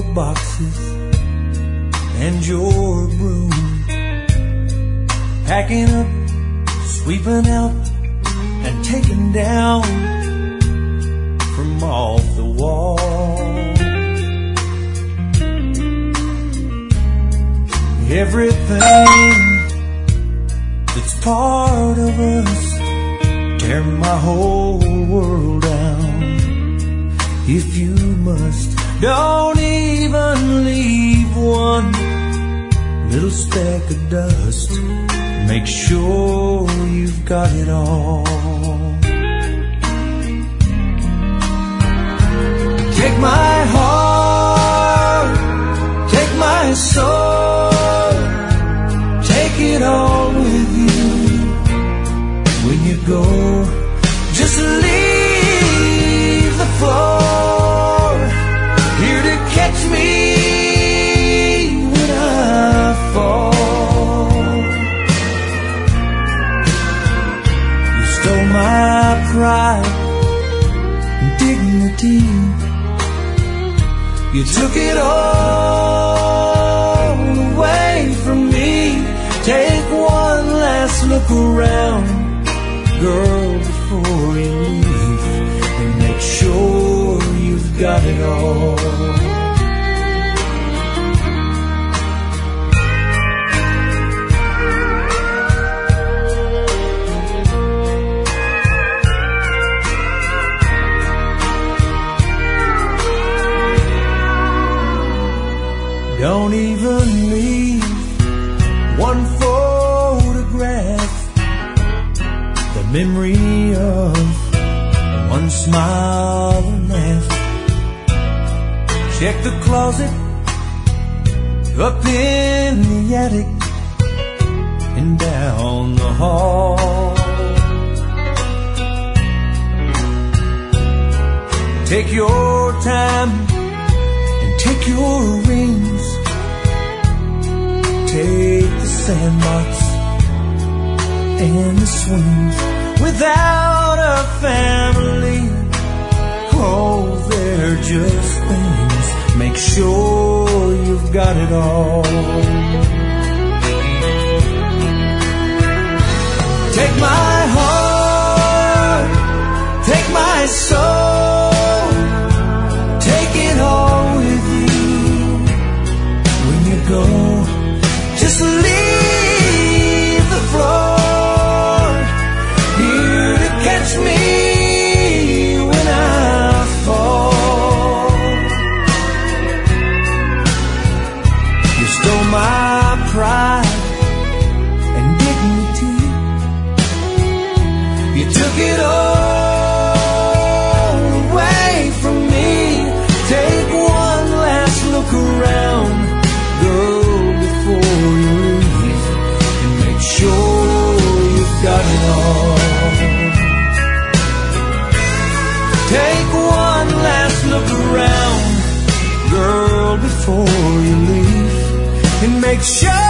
boxes and your broom, packing up, sweeping out, and taking down from off the wall. Everything that's part of us, tear my whole world down. If you must, don't even leave one little speck of dust. Make sure you've got it all. Take my heart, take my soul, take it all with you. When you go, just leave the floor here to catch me when I fall. You stole my pride and dignity. You took it all away from me. Take one last look around, girl, before you leave, and make sure you've got it all. Don't even leave one photograph, the memory of one smile and laugh. Check the closet up in the attic and down the hall. Take your time and take your rings. Take the sandbox and the swings. Without a family, oh, they're just things. Make sure you've got it all. Take my heart, take my soul, take it all with you. When you go, just leave the floor here to catch me when I fall. You stole my pride and dignity. You took it all away from me. Take one last look around, girl, before you leave, and make sure you've got it all. Take one last look around, girl, before you leave, and make sure